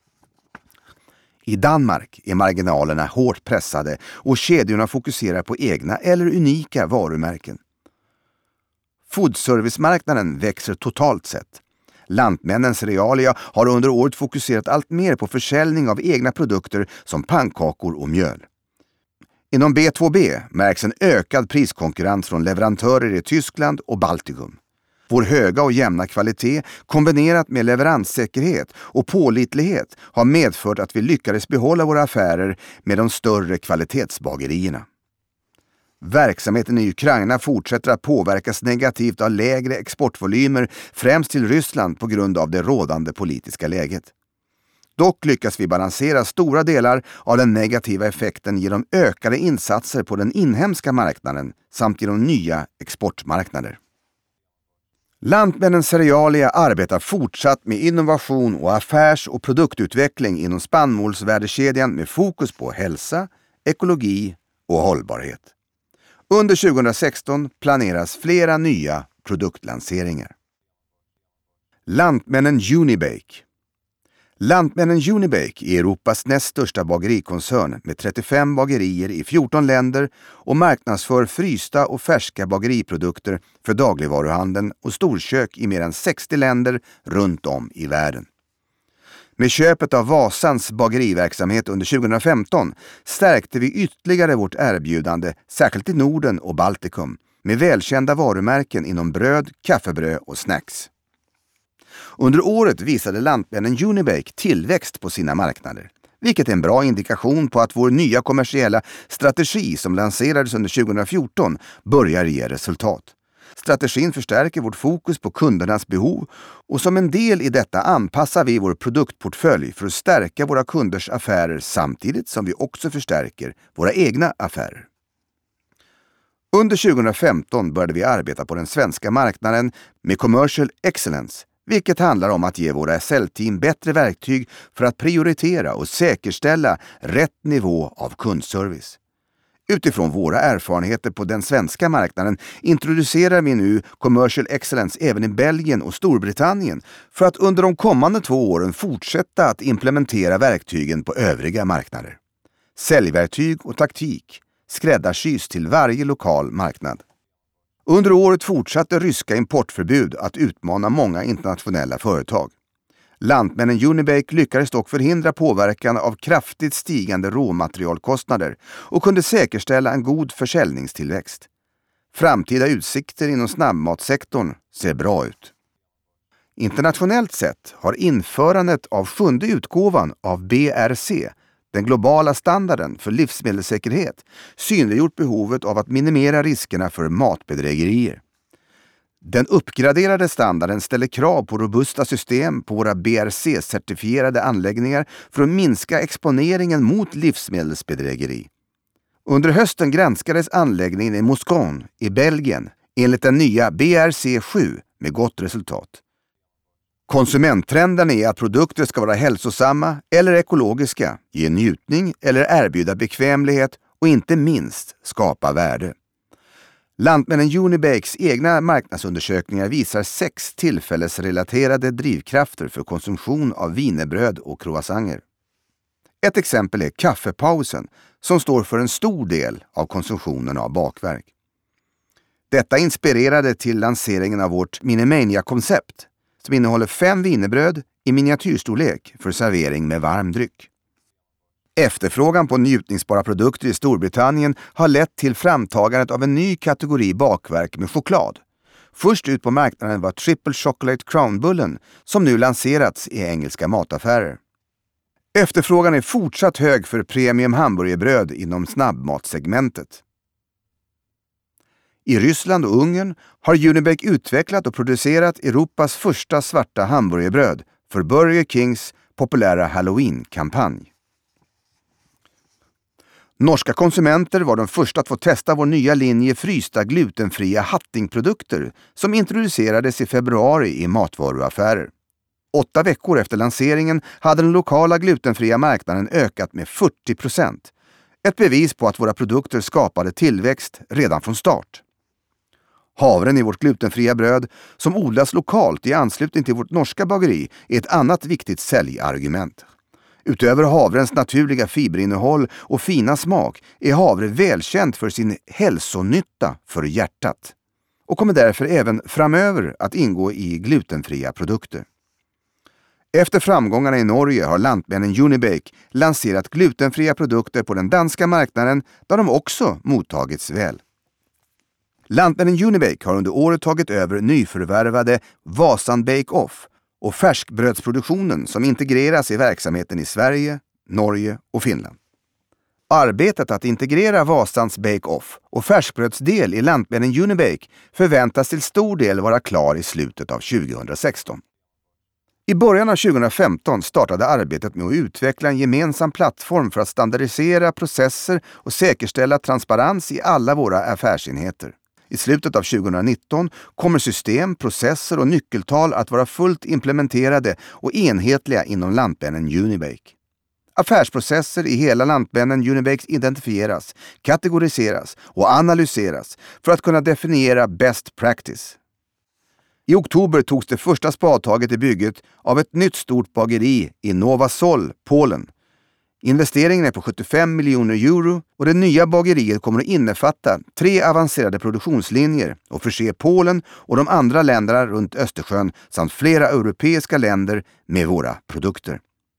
Speaker 1: I Danmark är marginalerna hårt pressade och kedjorna fokuserar på egna eller unika varumärken. Foodservicemarknaden växer totalt sett. Lantmännen Cerealia har under året fokuserat allt mer på försäljning av egna produkter som pannkakor och mjöl. Inom B2B märks en ökad priskonkurrens från leverantörer i Tyskland och Baltikum. Vår höga och jämna kvalitet kombinerat med leveranssäkerhet och pålitlighet har medfört att vi lyckades behålla våra affärer med de större kvalitetsbagerierna. Verksamheten i Ukraina fortsätter att påverkas negativt av lägre exportvolymer, främst till Ryssland på grund av det rådande politiska läget. Dock lyckas vi balansera stora delar av den negativa effekten genom ökade insatser på den inhemska marknaden samt genom nya exportmarknader. Lantmännen Cerealia arbetar fortsatt med innovation och affärs- och produktutveckling inom spannmålsvärdekedjan med fokus på hälsa, ekologi och hållbarhet. Under 2016 planeras flera nya produktlanseringar. Lantmännen Unibake. Lantmännen Unibake är Europas näst största bagerikoncern med 35 bagerier i 14 länder och marknadsför frysta och färska bageriprodukter för dagligvaruhandeln och storkök i mer än 60 länder runt om i världen. Med köpet av Vasans bageriverksamhet under 2015 stärkte vi ytterligare vårt erbjudande, särskilt i Norden och Baltikum, med välkända varumärken inom bröd, kaffebröd och snacks. Under året visade Lantmännen Unibake tillväxt på sina marknader, vilket är en bra indikation på att vår nya kommersiella strategi som lanserades under 2014 börjar ge resultat. Strategin förstärker vårt fokus på kundernas behov och som en del i detta anpassar vi vår produktportfölj för att stärka våra kunders affärer samtidigt som vi också förstärker våra egna affärer. Under 2015 började vi arbeta på den svenska marknaden med Commercial Excellence, vilket handlar om att ge våra säljteam bättre verktyg för att prioritera och säkerställa rätt nivå av kundservice. Utifrån våra erfarenheter på den svenska marknaden introducerar vi nu Commercial Excellence även i Belgien och Storbritannien för att under de kommande 2 åren fortsätta att implementera verktygen på övriga marknader. Säljverktyg och taktik skräddarsys till varje lokal marknad. Under året fortsatte ryska importförbud att utmana många internationella företag. Lantmännen Unibake lyckades dock förhindra påverkan av kraftigt stigande råmaterialkostnader och kunde säkerställa en god försäljningstillväxt. Framtida utsikter inom snabbmatsektorn ser bra ut. Internationellt sett har införandet av 7:e utgåvan av BRC, den globala standarden för livsmedelssäkerhet, synliggjort behovet av att minimera riskerna för matbedrägerier. Den uppgraderade standarden ställer krav på robusta system på våra BRC-certifierade anläggningar för att minska exponeringen mot livsmedelsbedrägeri. Under hösten granskades anläggningen i Moscone i Belgien enligt den nya BRC7 med gott resultat. Konsumenttrenden är att produkter ska vara hälsosamma eller ekologiska, ge njutning eller erbjuda bekvämlighet och inte minst skapa värde. Lantmännen Unibakes egna marknadsundersökningar visar 6 tillfällesrelaterade drivkrafter för konsumtion av wienerbröd och croissanter. Ett exempel är kaffepausen som står för en stor del av konsumtionen av bakverk. Detta inspirerade till lanseringen av vårt Minimania-koncept som innehåller 5 wienerbröd i miniatyrstorlek för servering med varm dryck. Efterfrågan på njutningsbara produkter i Storbritannien har lett till framtagandet av en ny kategori bakverk med choklad. Först ut på marknaden var Triple Chocolate Crown-bullen som nu lanserats i engelska mataffärer. Efterfrågan är fortsatt hög för premium hamburgerbröd inom snabbmatsegmentet. I Ryssland och Ungern har Unibake utvecklat och producerat Europas första svarta hamburgerbröd för Burger Kings populära Halloween-kampanj. Norska konsumenter var de första att få testa vår nya linje frysta glutenfria hattingprodukter som introducerades i februari i matvaruaffärer. 8 veckor efter lanseringen hade den lokala glutenfria marknaden ökat med 40%. Ett bevis på att våra produkter skapade tillväxt redan från start. Havren i vårt glutenfria bröd som odlas lokalt i anslutning till vårt norska bageri är ett annat viktigt säljargument. Utöver havrens naturliga fiberinnehåll och fina smak är havre välkänt för sin hälsonytta för hjärtat och kommer därför även framöver att ingå i glutenfria produkter. Efter framgångarna i Norge har Lantmännen Unibake lanserat glutenfria produkter på den danska marknaden där de också mottagits väl. Lantmännen Unibake har under året tagit över nyförvärvade Vasan Bake-Off och färskbrödsproduktionen som integreras i verksamheten i Sverige, Norge och Finland. Arbetet att integrera Vasans Bake-Off och färskbrödsdel i Lantmännen Unibake förväntas till stor del vara klar i slutet av 2016. I början av 2015 startade arbetet med att utveckla en gemensam plattform för att standardisera processer och säkerställa transparens i alla våra affärsenheter. I slutet av 2019 kommer system, processer och nyckeltal att vara fullt implementerade och enhetliga inom Lantmännen Unibake. Affärsprocesser i hela Lantmännen Unibake identifieras, kategoriseras och analyseras för att kunna definiera best practice. I oktober togs det första spadtaget i bygget av ett nytt stort bageri i Nowa Sól, Polen. Investeringen är på 75 miljoner euro och det nya bageriet kommer att innefatta 3 avancerade produktionslinjer och förse Polen och de andra länderna runt Östersjön samt flera europeiska länder med våra produkter.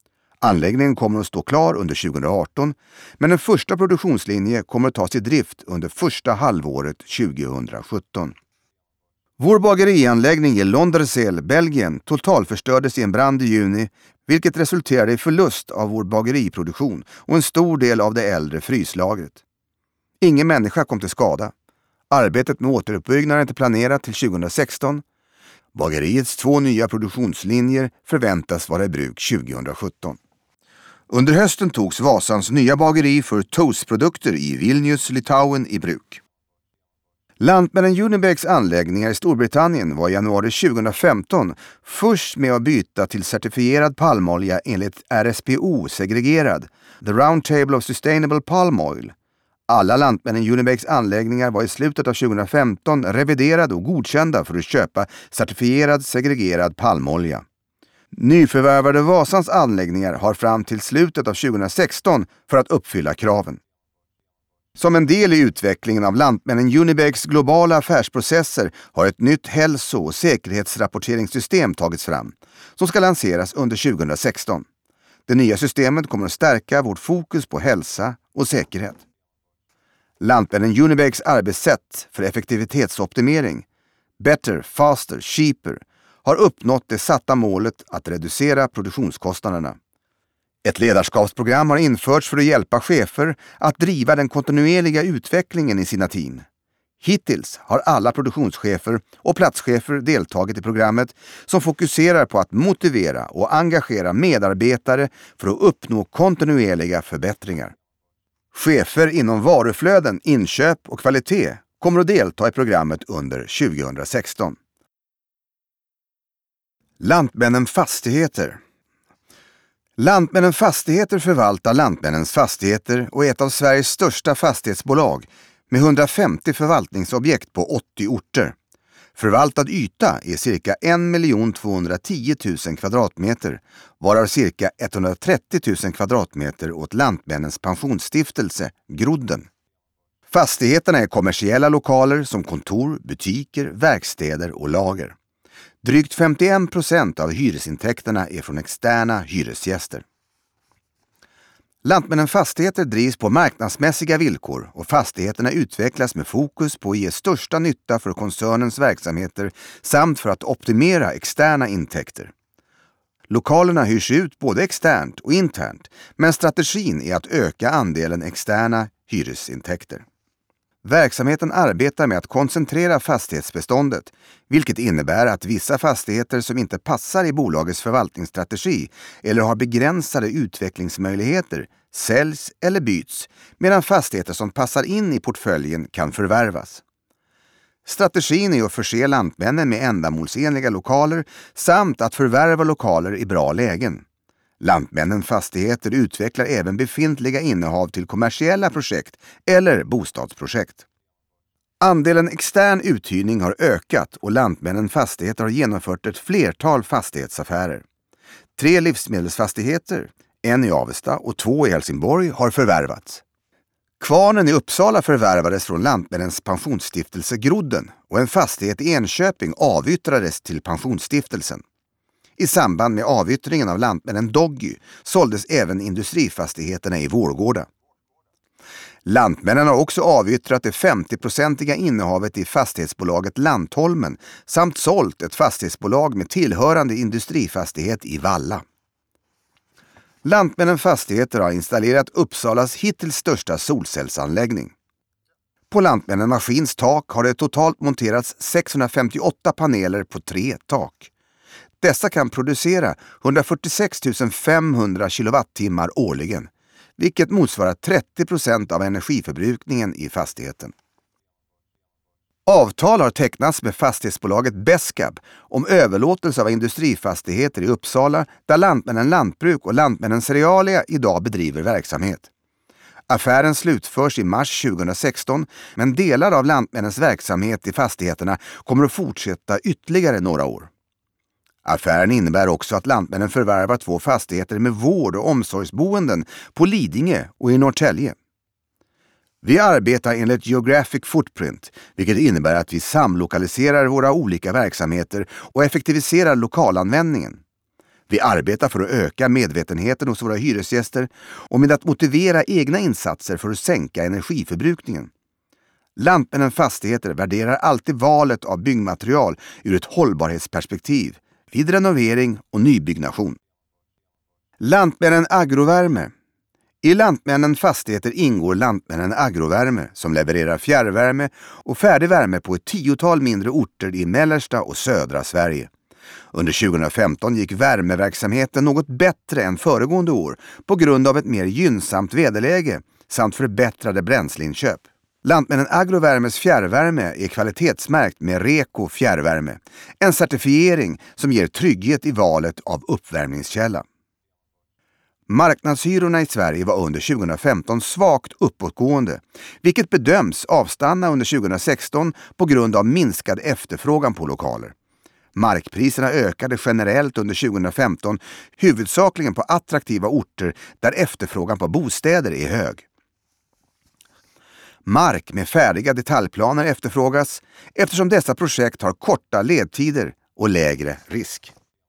Speaker 1: Anläggningen kommer att stå klar under 2018, men en första produktionslinje kommer att tas i drift under första halvåret 2017. Vår bagerianläggning i Londerseel, Belgien, totalförstördes i en brand i juni, vilket resulterade i förlust av vår bageriproduktion och en stor del av det äldre fryslagret. Ingen människa kom till skada. Arbetet med återuppbyggnad är inte planerat till 2016. Bageriets 2 nya produktionslinjer förväntas vara i bruk 2017. Under hösten togs Vasans nya bageri för toastprodukter i Vilnius, Litauen i bruk. Lantmännen Unibegs anläggningar i Storbritannien var i januari 2015 först med att byta till certifierad palmolja enligt RSPO segregerad, The Round Table of Sustainable Palm Oil. Alla Lantmännen Unibegs anläggningar var i slutet av 2015 reviderade och godkända för att köpa certifierad segregerad palmolja. Nyförvärvade Vasans anläggningar har fram till slutet av 2016 för att uppfylla kraven. Som en del i utvecklingen av Lantmännen Unibegs globala affärsprocesser har ett nytt hälso- och säkerhetsrapporteringssystem tagits fram som ska lanseras under 2016. Det nya systemet kommer att stärka vårt fokus på hälsa och säkerhet. Lantmännen Unibegs arbetssätt för effektivitetsoptimering, Better, Faster, Cheaper, har uppnått det satta målet att reducera produktionskostnaderna. Ett ledarskapsprogram har införts för att hjälpa chefer att driva den kontinuerliga utvecklingen i sina team. Hittills har alla produktionschefer och platschefer deltagit i programmet som fokuserar på att motivera och engagera medarbetare för att uppnå kontinuerliga förbättringar. Chefer inom varuflöden, inköp och kvalitet kommer att delta i programmet under 2016. Lantmännen Fastigheter. Lantmännen Fastigheter förvaltar Lantmännens fastigheter och är ett av Sveriges största fastighetsbolag med 150 förvaltningsobjekt på 80 orter. Förvaltad yta är cirka 1 210 000 kvadratmeter, varav cirka 130 000 kvadratmeter åt Lantmännens pensionsstiftelse, Grodden. Fastigheterna är kommersiella lokaler som kontor, butiker, verkstäder och lager. Drygt 51% av hyresintäkterna är från externa hyresgäster. Lantmännen Fastigheter drivs på marknadsmässiga villkor och fastigheterna utvecklas med fokus på att ge största nytta för koncernens verksamheter samt för att optimera externa intäkter. Lokalerna hyrs ut både externt och internt, men strategin är att öka andelen externa hyresintäkter. Verksamheten arbetar med att koncentrera fastighetsbeståndet, vilket innebär att vissa fastigheter som inte passar i bolagets förvaltningsstrategi eller har begränsade utvecklingsmöjligheter säljs eller byts, medan fastigheter som passar in i portföljen kan förvärvas. Strategin är att förse lantmännen med ändamålsenliga lokaler samt att förvärva lokaler i bra lägen. Lantmännen Fastigheter utvecklar även befintliga innehav till kommersiella projekt eller bostadsprojekt. Andelen extern uthyrning har ökat och Lantmännen Fastigheter har genomfört ett flertal fastighetsaffärer. 3 livsmedelsfastigheter, 1 i Avesta och 2 i Helsingborg har förvärvats. Kvarnen i Uppsala förvärvades från Lantmännens pensionsstiftelse Grodden och en fastighet i Enköping avyttrades till pensionsstiftelsen. I samband med avyttringen av Lantmännen Doggy såldes även industrifastigheterna i Vårgårda. Lantmännen har också avyttrat det 50-procentiga innehavet i fastighetsbolaget Lantholmen samt sålt ett fastighetsbolag med tillhörande industrifastighet i Valla. Lantmännen Fastigheter har installerat Uppsalas hittills största solcellsanläggning. På Lantmännen Maskins tak har det totalt monterats 658 paneler på 3 tak. Dessa kan producera 146 500 kilowattimmar årligen, vilket motsvarar 30% av energiförbrukningen i fastigheten. Avtal har tecknats med fastighetsbolaget Beskab om överlåtelse av industrifastigheter i Uppsala där Lantmännen Lantbruk och Lantmännen Cerealia idag bedriver verksamhet. Affären slutförs i mars 2016, men delar av Lantmännens verksamhet i fastigheterna kommer att fortsätta ytterligare några år. Affären innebär också att Lantmännen förvärvar 2 fastigheter med vård- och omsorgsboenden på Lidingö och i Norrtälje. Vi arbetar enligt Geographic Footprint, vilket innebär att vi samlokaliserar våra olika verksamheter och effektiviserar lokalanvändningen. Vi arbetar för att öka medvetenheten hos våra hyresgäster och med att motivera egna insatser för att sänka energiförbrukningen. Lantmännen Fastigheter värderar alltid valet av byggmaterial ur ett hållbarhetsperspektiv vid renovering och nybyggnation. Lantmännen Agrovärme. I Lantmännen Fastigheter ingår Lantmännen Agrovärme som levererar fjärrvärme och färdig värme på ett 10-tal mindre orter i mellersta och södra Sverige. Under 2015 gick värmeverksamheten något bättre än föregående år på grund av ett mer gynnsamt väderläge samt förbättrade bränsleinköp. Lantmännen Agrovärmes fjärrvärme är kvalitetsmärkt med Reko fjärrvärme, en certifiering som ger trygghet i valet av uppvärmningskälla. Marknadshyrorna i Sverige var under 2015 svagt uppåtgående, vilket bedöms avstanna under 2016 på grund av minskad efterfrågan på lokaler. Markpriserna ökade generellt under 2015, huvudsakligen på attraktiva orter där efterfrågan på bostäder är hög. Mark med färdiga detaljplaner efterfrågas eftersom dessa projekt har korta ledtider och lägre risk.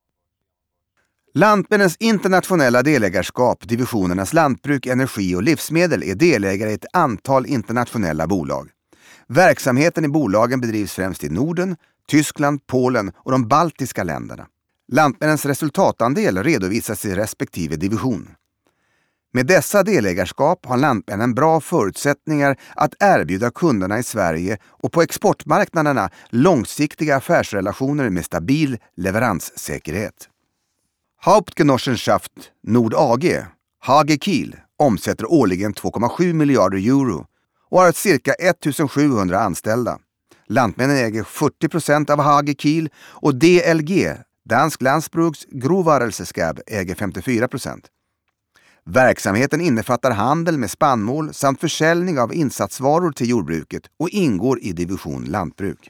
Speaker 1: Lantmännens internationella delägarskap, divisionernas lantbruk, energi och livsmedel är delägare i ett antal internationella bolag. Verksamheten i bolagen bedrivs främst i Norden, Tyskland, Polen och de baltiska länderna. Lantmännens resultatandel redovisas i respektive division. Med dessa delägarskap har Lantmännen bra förutsättningar att erbjuda kunderna i Sverige och på exportmarknaderna långsiktiga affärsrelationer med stabil leveranssäkerhet. Hauptgenossenschaft Nord AG, HG Kiel, omsätter årligen 2,7 miljarder euro och har cirka 1700 anställda. Lantmännen äger 40% av HG Kiel och DLG, Dansk Landsbruks Grovarelseskab, äger 54%. Verksamheten innefattar handel med spannmål samt försäljning av insatsvaror till jordbruket och ingår i division lantbruk.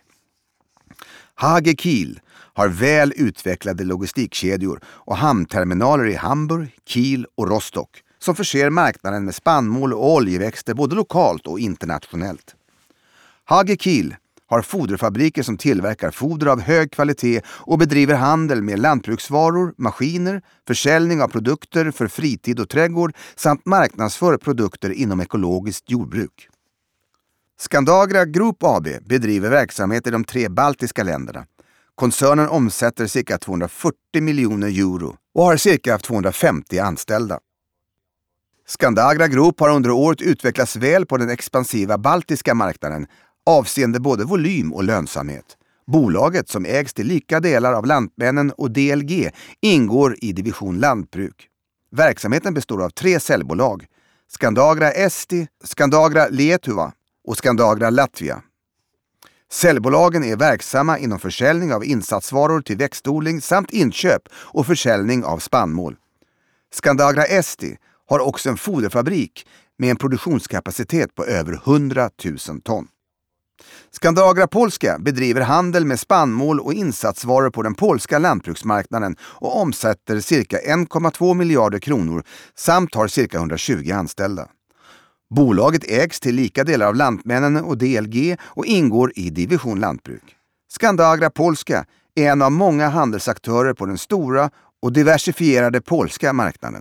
Speaker 1: HG Kiel har väl utvecklade logistikkedjor och hamnterminaler i Hamburg, Kiel och Rostock som förser marknaden med spannmål och oljeväxter både lokalt och internationellt. HG Kiel har foderfabriker som tillverkar foder av hög kvalitet och bedriver handel med lantbruksvaror, maskiner, försäljning av produkter för fritid och trädgård samt marknadsför produkter inom ekologiskt jordbruk. Scandagra Group AB bedriver verksamhet i de 3 baltiska länderna. Koncernen omsätter cirka 240 miljoner euro och har cirka 250 anställda. Scandagra Group har under året utvecklats väl på den expansiva baltiska marknaden avseende både volym och lönsamhet. Bolaget, som ägs till lika delar av Lantmännen och DLG, ingår i division lantbruk. Verksamheten består av 3 säljbolag: Scandagra Eesti, Scandagra Lietuva och Scandagra Latvia. Säljbolagen är verksamma inom försäljning av insatsvaror till växtodling samt inköp och försäljning av spannmål. Scandagra Eesti har också en foderfabrik med en produktionskapacitet på över 100 000 ton. Scandagra Polska bedriver handel med spannmål och insatsvaror på den polska lantbruksmarknaden och omsätter cirka 1,2 miljarder kronor samt har cirka 120 anställda. Bolaget ägs till lika delar av Lantmännen och DLG och ingår i division lantbruk. Scandagra Polska är en av många handelsaktörer på den stora och diversifierade polska marknaden.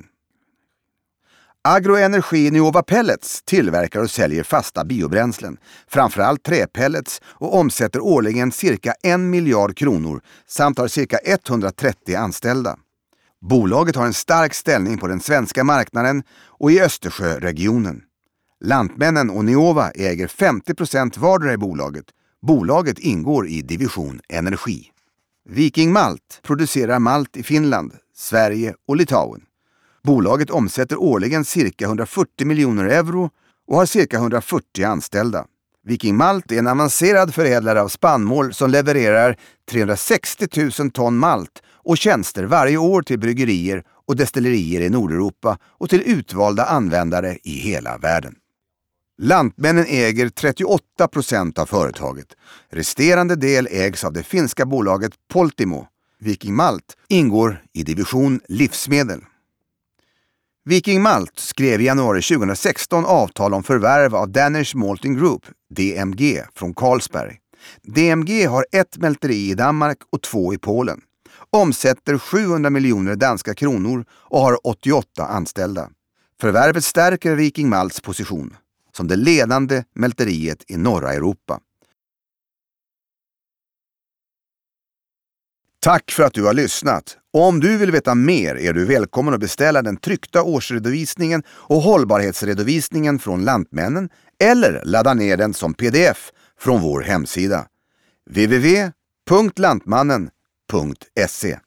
Speaker 1: Agroenergi Nuova Pellets tillverkar och säljer fasta biobränslen, framförallt träpellets, och omsätter årligen cirka 1 miljard kronor samt har cirka 130 anställda. Bolaget har en stark ställning på den svenska marknaden och i Östersjöregionen. Lantmännen och Nuova äger 50% vardera i bolaget. Bolaget ingår i division energi. Viking Malt producerar malt i Finland, Sverige och Litauen. Bolaget omsätter årligen cirka 140 miljoner euro och har cirka 140 anställda. Viking Malt är en avancerad förädlare av spannmål som levererar 360 000 ton malt och tjänster varje år till bryggerier och destillerier i Nordeuropa och till utvalda användare i hela världen. Lantmännen äger 38% av företaget. Resterande del ägs av det finska bolaget Poltimo. Viking Malt ingår i division livsmedel. Viking Malt skrev i januari 2016 avtal om förvärv av Danish Malting Group, DMG, från Carlsberg. DMG har 1 mälteri i Danmark och 2 i Polen. omsätter 700 miljoner danska kronor och har 88 anställda. Förvärvet stärker Viking Malts position som det ledande mälteriet i norra Europa. Tack för att du har lyssnat. Om du vill veta mer är du välkommen att beställa den tryckta årsredovisningen och hållbarhetsredovisningen från Lantmännen eller ladda ner den som pdf från vår hemsida www.lantmannen.se.